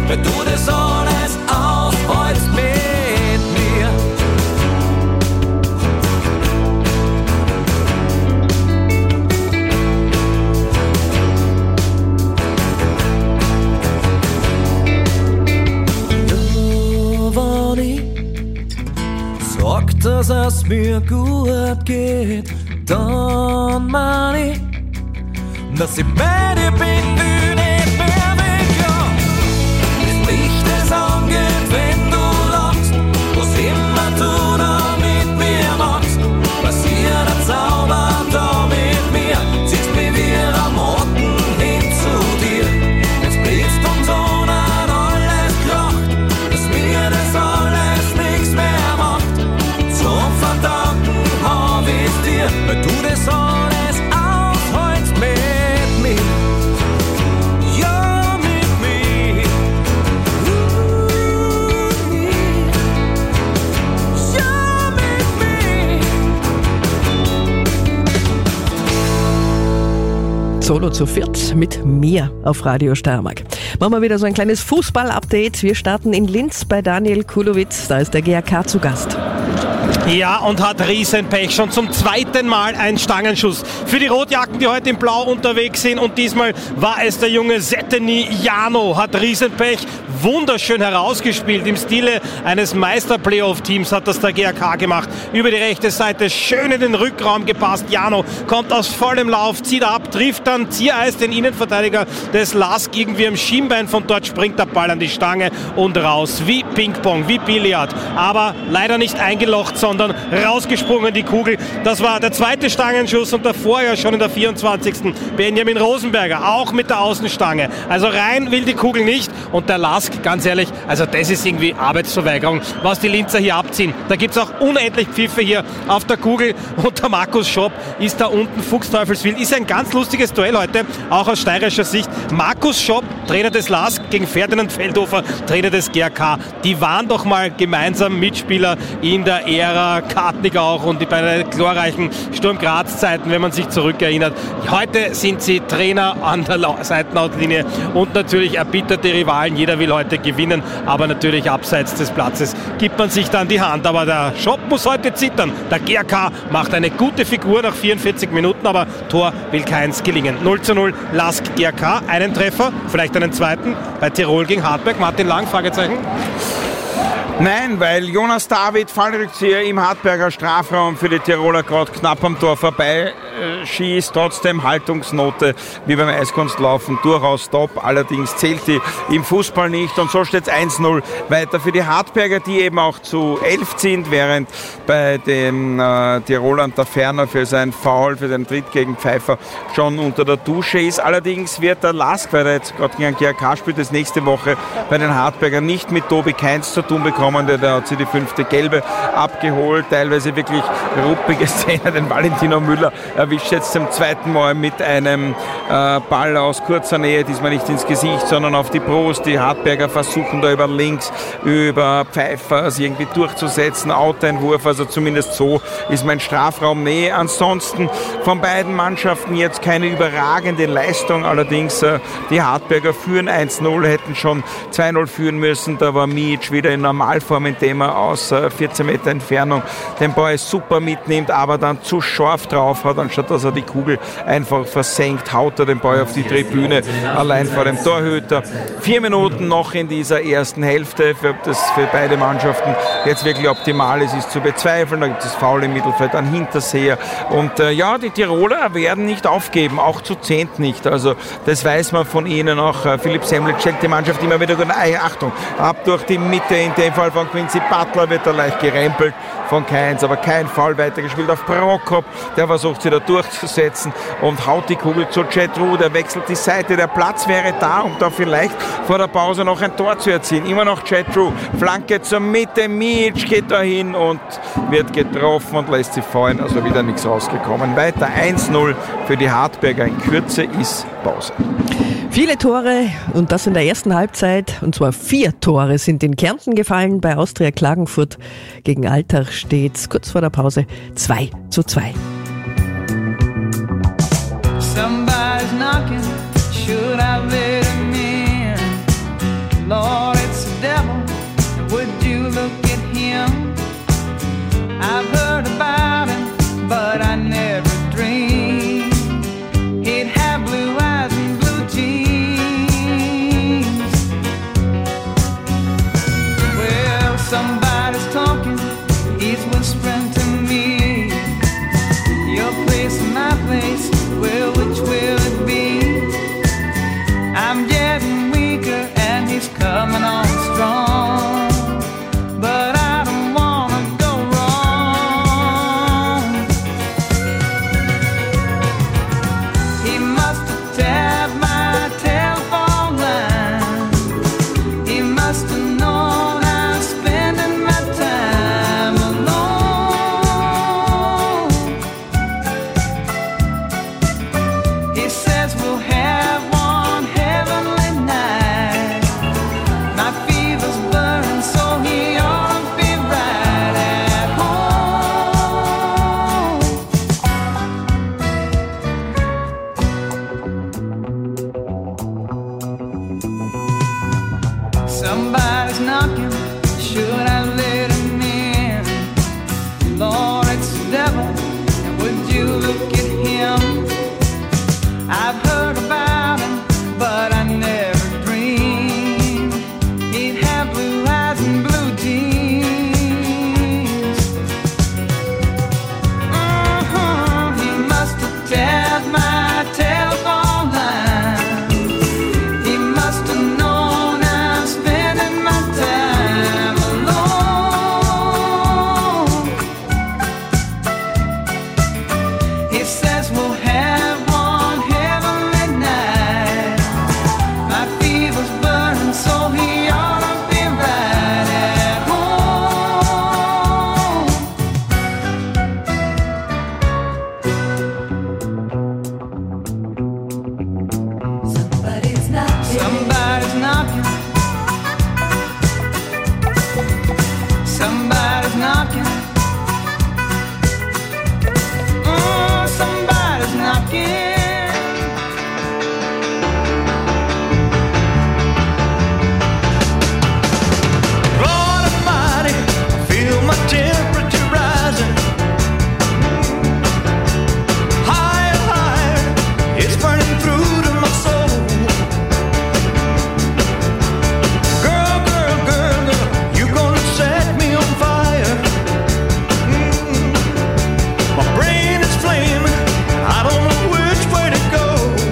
weil du das alles aufholst mit mir. Ja, wenn ich sag, dass es mir gut geht, dann mein ich, dass ich bei dir bin, will nicht mehr weg, ja. Das Licht, das angeht, wenn du lachst, was immer du da mit mir machst, passiert ein Zauber da mit mir, ziehst mich wie ein Motten hin zu dir. Jetzt blitzt und Sonnen alles kracht, dass mir das alles nichts mehr macht. Zum Verdanken hab ich's dir, weil du das alles ausholst mit mir. Ja, mit mir. Uh, ja, mit mir. Solo zu viert mit mir auf Radio Steiermark. Machen wir wieder so ein kleines Fußball-Update. Wir starten in Linz bei Daniel Kulowitz. Da ist der G A K zu Gast. Ja, und hat Riesenpech. Schon zum zweiten Mal ein Stangenschuss für die Rotjacken, die heute in Blau unterwegs sind. Und diesmal war es der junge Setteni Jano. Hat Riesenpech. Wunderschön herausgespielt. Im Stile eines Meister-Playoff-Teams hat das der G A K gemacht. Über die rechte Seite schön in den Rückraum gepasst. Jano kommt aus vollem Lauf, zieht ab, trifft dann Ziereis, den Innenverteidiger des Lask, irgendwie am Schienbein. Von dort springt der Ball an die Stange und raus. Wie Ping-Pong, wie Billard. Aber leider nicht eingelocht, sondern rausgesprungen die Kugel. Das war der zweite Stangenschuss und davor ja schon in der vierundzwanzigsten Benjamin Rosenberger, auch mit der Außenstange. Also rein will die Kugel nicht und der Lask, ganz ehrlich, also das ist irgendwie Arbeitsverweigerung, was die Linzer hier abziehen. Da gibt es auch unendlich Pfiffe hier auf der Kugel und der Markus Schopp ist da unten fuchsteufelswild. Ist ein ganz lustiges Duell heute, auch aus steirischer Sicht. Markus Schopp, Trainer des Lask, gegen Ferdinand Feldhofer, Trainer des G A K. Die waren doch mal gemeinsam Mitspieler in der Ära Kartnick auch und bei den glorreichen Sturm Graz Zeiten, wenn man sich zurückerinnert. Heute sind sie Trainer an der Seitenauslinie und natürlich erbitterte Rivalen. Jeder will heute gewinnen, aber natürlich abseits des Platzes gibt man sich dann die Hand. Aber der Schopp muss heute zittern. Der G A K macht eine gute Figur nach vierundvierzig Minuten, aber Tor will keins gelingen. null zu null Lask G A K, einen Treffer, vielleicht einen zweiten bei Tirol gegen Hartberg. Martin Lang, Fragezeichen? Nein, weil Jonas David, Fallrückzieher im Hartberger Strafraum für die Tiroler gerade knapp am Tor vorbei äh, schießt, trotzdem Haltungsnote wie beim Eiskunstlaufen, durchaus top, allerdings zählt die im Fußball nicht und so steht es eins null weiter für die Hartberger, die eben auch zu elf sind, während bei dem äh, Tirolern der Ferner für sein Foul, für den Tritt gegen Pfeiffer schon unter der Dusche ist. Allerdings wird der Lask, weil er jetzt gerade gegen G A K spielt, das nächste Woche bei den Hartbergern nicht mit Tobi Kainz zu tun bekommen. Der hat sich die fünfte Gelbe abgeholt, teilweise wirklich ruppige Szene. Den Valentino Müller erwischt jetzt zum zweiten Mal mit einem äh, Ball aus kurzer Nähe, diesmal nicht ins Gesicht, sondern auf die Brust. Die Hartberger versuchen da über links, über Pfeiffer sie irgendwie durchzusetzen, Outeinwurf, also zumindest so ist mein Strafraum Nähe. Ansonsten von beiden Mannschaften jetzt keine überragende Leistung, allerdings äh, die Hartberger führen eins null, hätten schon zwei null führen müssen, da war Mijic wieder in Normalform, indem er aus vierzehn Meter Entfernung den Ball super mitnimmt, aber dann zu scharf drauf hat, anstatt dass er die Kugel einfach versenkt, haut er den Ball auf die Tribüne, allein vor dem Torhüter. Vier Minuten noch in dieser ersten Hälfte, ob das für beide Mannschaften jetzt wirklich optimal ist, ist zu bezweifeln. Da gibt es Foul im Mittelfeld an Hinterseher und äh, ja, die Tiroler werden nicht aufgeben, auch zu zehnt nicht, also das weiß man von ihnen auch. Äh, Philipp Semlitsch checkt die Mannschaft immer wieder gut, äh, Achtung, ab durch die Mitte, in dem Fall von Quincy Butler wird er leicht gerempelt von Kainz, aber kein Foul, weitergespielt auf Prokop, der versucht sich da durchzusetzen und haut die Kugel zu Chetru, der wechselt die Seite, der Platz wäre da, um da vielleicht vor der Pause noch ein Tor zu erzielen. Immer noch Chetru, Flanke zur Mitte, Mijic geht da hin und wird getroffen und lässt sie fallen, also wieder nichts rausgekommen. Weiter eins null für die Hartberger, in Kürze ist Pause. Viele Tore und das in der ersten Halbzeit, und zwar vier Tore sind in Kärnten gefallen. Bei Austria Klagenfurt gegen Altach steht es kurz vor der Pause zwei zu zwei. Somebody's knocking, should I let him in? Lord. Somebody's knocking, should I let him in? Lord, it's the devil, and would you look at him? I've heard about him, but I never dreamed he'd have blue eyes and blue jeans. Uh-huh, he must have tapped my telephone line. He must have known I'm spending my time alone. He says we'll have one heavenly night. My fever's burning, so he ought to be right at home. Somebody's knocking. Somebody's knocking. Somebody's knocking. Oh, somebody's knocking. Lord Almighty, I feel my temperature rising. Higher, higher, it's burning through to my soul. Girl, girl, girl, girl, you gonna set me on fire. Mm. My brain is flaming, I don't know which way to go.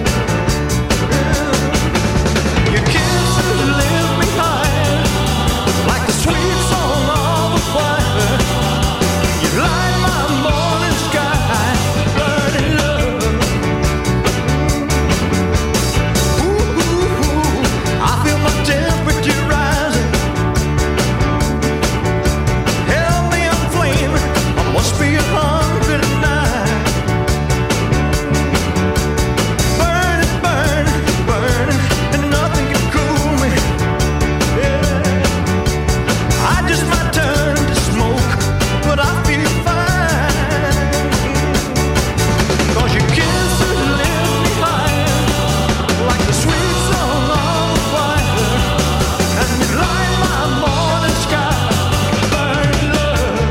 Your kisses lift me higher, like the sweet song of a choir. You light my morning sky, burning love. Ooh, ooh, ooh, I feel my temperature rising. Help me, I'm flaming, I must be a hungry tonight. Burning, burning, burning, and nothing can cool me. Yeah. I just might turn to smoke, but I feel fine. 'Cause your kisses lift me higher, like the sweet song of a choir. And you light my morning sky, burning love.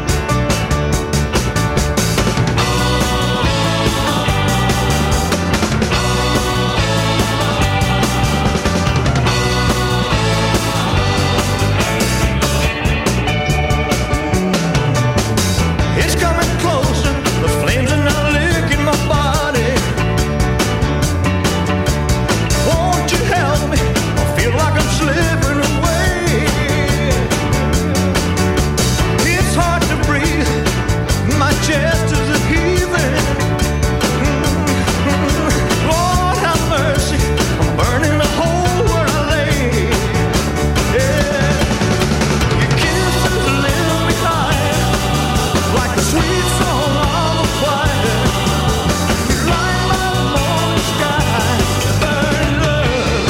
It's coming closer, the flames are now licking my body. Won't you help me? I feel like I'm slipping away. It's hard to breathe, my chest is a heaving. Lord have mercy, I'm burning a hole where I lay. Yeah. Your kisses lift me higher, like the sweet song of a choir. You light my morning sky, burning love,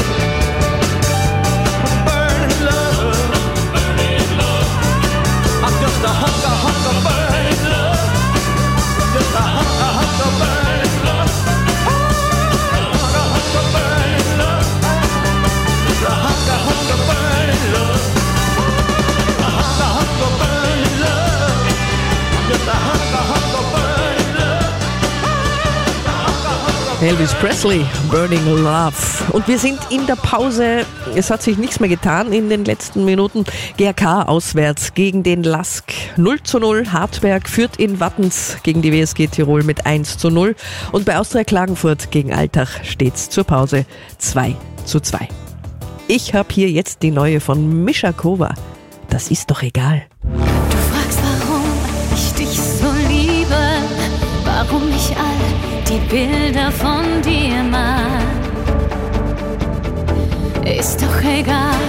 burning love, burning love. I'm just a hunker, hunker, burning love. Just a hunker, hunker, burning love. Hunker, hunker, burning love. Just a hunker, hunker, burning love. A hunker, hunker, burning love. Just a hunker, hunker, burning love. Elvis Presley, Burning Love. Und wir sind in der Pause. Es hat sich nichts mehr getan in den letzten Minuten. G R K auswärts gegen den Lask. null zu null. Hartberg führt in Wattens gegen die W S G Tirol mit eins zu null. Und bei Austria Klagenfurt gegen Altach steht's zur Pause zwei zu zwei. Ich habe hier jetzt die neue von Mischa Kova. Das ist doch egal. Du fragst, warum ich dich so liebe, warum ich all die Bilder von dir mag. Ist doch egal.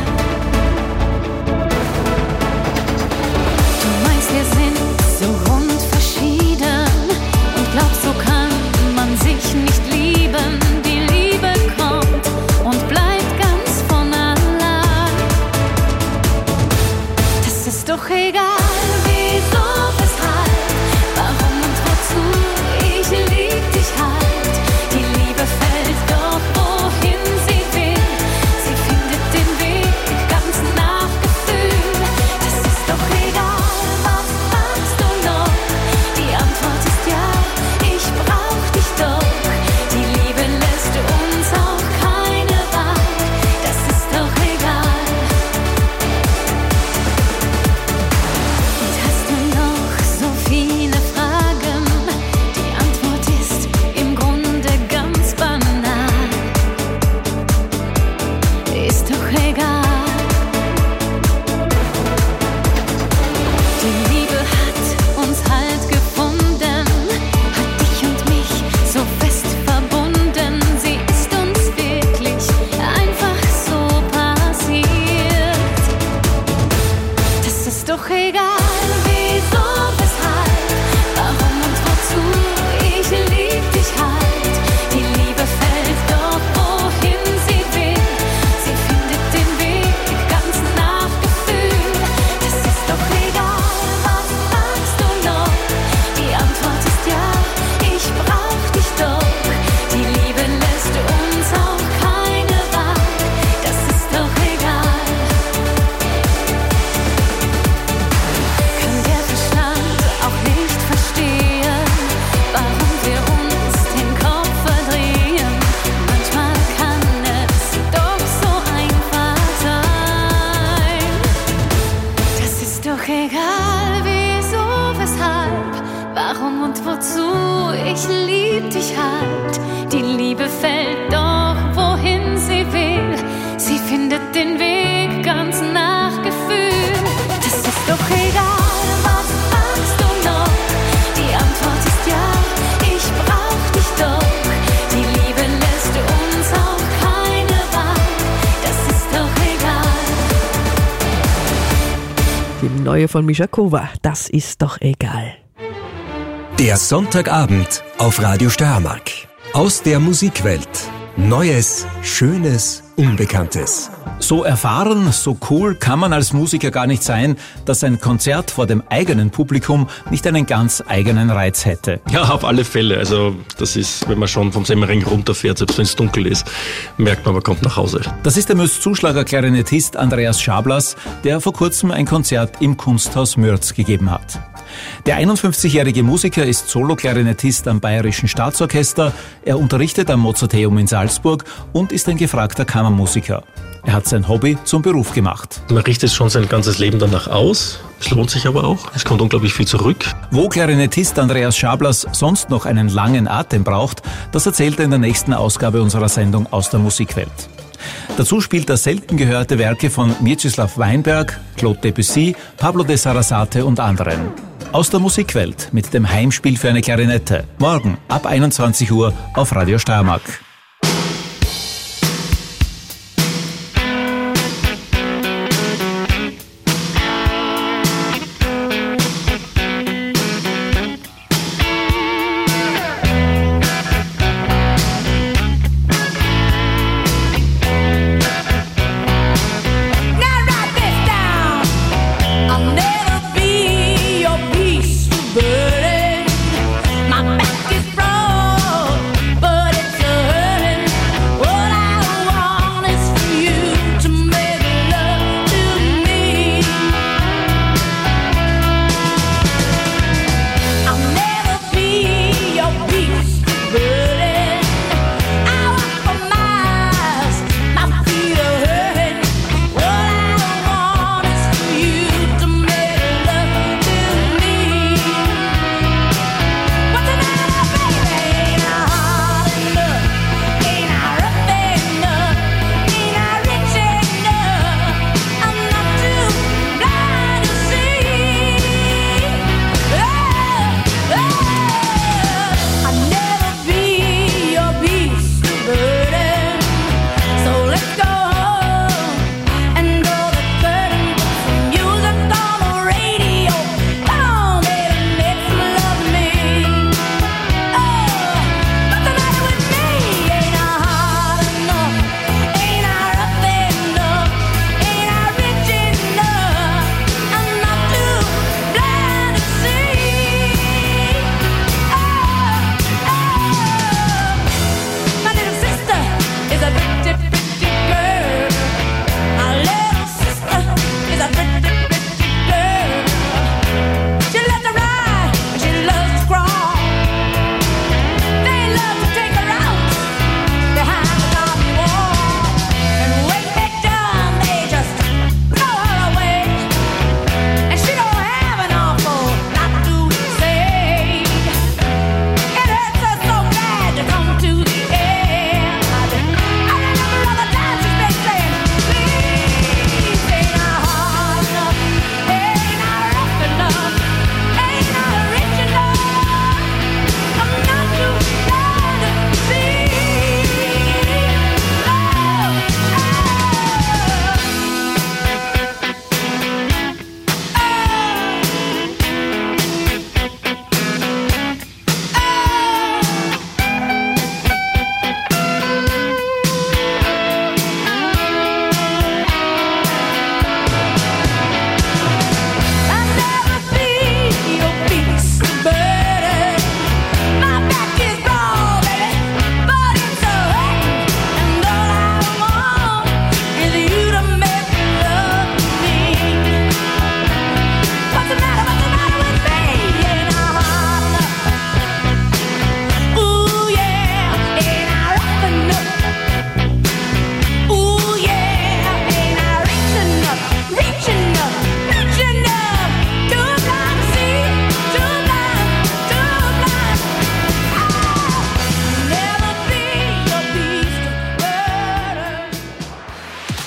Du meinst, wir sind so grundverschieden und glaubst, so kann man sich nicht lieben. Die Liebe kommt und bleibt ganz von allein. Das ist doch egal, wieso, weshalb, warum und wozu, ich lieb dich halt. Die Liebe fällt doch, wohin sie will, sie findet den Weg. liebt dich halt. Die Liebe fällt doch, wohin sie will. Sie findet den Weg ganz nach Gefühl. Das ist doch egal, was fragst du noch? Die Antwort ist ja, ich brauch dich doch. Die Liebe lässt uns auch keine Wahl. Das ist doch egal. Die neue von Mischakova, das ist doch egal. Der Sonntagabend auf Radio Steiermark. Aus der Musikwelt. Neues, Schönes, Unbekanntes. So erfahren, so cool kann man als Musiker gar nicht sein, dass ein Konzert vor dem eigenen Publikum nicht einen ganz eigenen Reiz hätte. Ja, auf alle Fälle. Also das ist, wenn man schon vom Semmering runterfährt, selbst wenn es dunkel ist, merkt man, man kommt nach Hause. Das ist der Möss-Zuschlager-Klarinettist Andreas Schablas, der vor kurzem ein Konzert im Kunsthaus Mürz gegeben hat. Der einundfünfzigjährige Musiker ist Solo-Klarinettist am Bayerischen Staatsorchester, er unterrichtet am Mozarteum in Salzburg und ist ein gefragter Kammermusiker. Er hat sein Hobby zum Beruf gemacht. Man richtet schon sein ganzes Leben danach aus, es lohnt sich aber auch, es kommt unglaublich viel zurück. Wo Klarinettist Andreas Schablas sonst noch einen langen Atem braucht, das erzählt er in der nächsten Ausgabe unserer Sendung Aus der Musikwelt. Dazu spielt er selten gehörte Werke von Mieczysław Weinberg, Claude Debussy, Pablo de Sarasate und anderen. Aus der Musikwelt mit dem Heimspiel für eine Klarinette. Morgen ab einundzwanzig Uhr auf Radio Steiermark. Burden. My back is broad, but it's a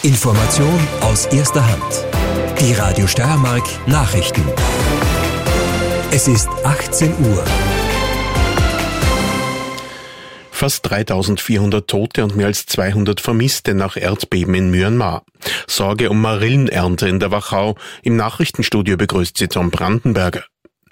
Information aus erster Hand. Die Radio Steiermark Nachrichten. Es ist achtzehn Uhr. Fast dreitausendvierhundert Tote und mehr als zweihundert Vermisste nach Erdbeben in Myanmar. Sorge um Marillenernte in der Wachau. Im Nachrichtenstudio begrüßt sie Tom Brandenberger.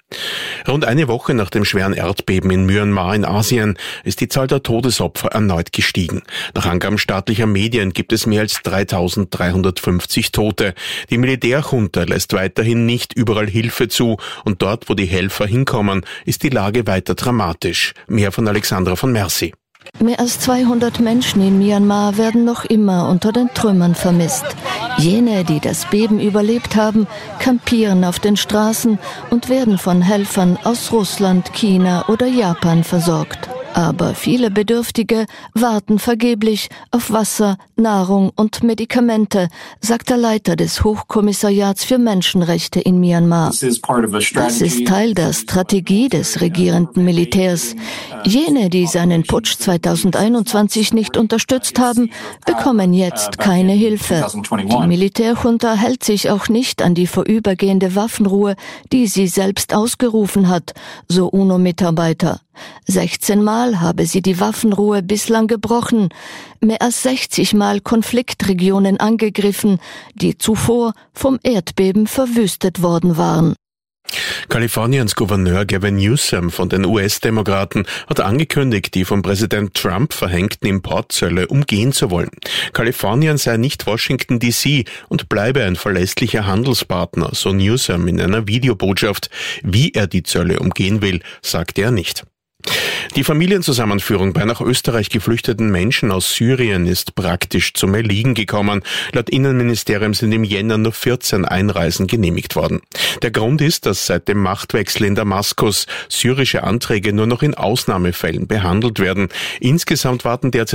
Rund eine Woche nach dem schweren Erdbeben in Myanmar in Asien ist die Zahl der Todesopfer erneut gestiegen. Nach Angaben staatlicher Medien gibt es mehr als dreitausenddreihundertfünfzig Tote. Die Militärjunta lässt weiterhin nicht überall Hilfe zu und dort, wo die Helfer hinkommen, ist die Lage weiter dramatisch. Mehr von Alexandra von Mercy. Mehr als zweihundert Menschen in Myanmar werden noch immer unter den Trümmern vermisst. Jene, die das Beben überlebt haben, kampieren auf den Straßen und werden von Helfern aus Russland, China oder Japan versorgt. Aber viele Bedürftige warten vergeblich auf Wasser, Nahrung und Medikamente, sagt der Leiter des Hochkommissariats für Menschenrechte in Myanmar. Das ist Teil der Strategie des regierenden Militärs. Jene, die seinen Putsch zweitausendeinundzwanzig nicht unterstützt haben, bekommen jetzt keine Hilfe. Die Militärjunta hält sich auch nicht an die vorübergehende Waffenruhe, die sie selbst ausgerufen hat, so UNO-Mitarbeiter. sechzehn Mal habe sie die Waffenruhe bislang gebrochen, mehr als sechzig Mal Konfliktregionen angegriffen, die zuvor vom Erdbeben verwüstet worden waren. Kaliforniens Gouverneur Gavin Newsom von den U S-Demokraten hat angekündigt, die von Präsident Trump verhängten Importzölle umgehen zu wollen. Kalifornien sei nicht Washington D C und bleibe ein verlässlicher Handelspartner, so Newsom in einer Videobotschaft. Wie er die Zölle umgehen will, sagte er nicht. Die Familienzusammenführung bei nach Österreich geflüchteten Menschen aus Syrien ist praktisch zum Erliegen gekommen. Laut Innenministerium sind im Jänner nur vierzehn Einreisen genehmigt worden. Der Grund ist, dass seit dem Machtwechsel in Damaskus syrische Anträge nur noch in Ausnahmefällen behandelt werden. Insgesamt warten derzeit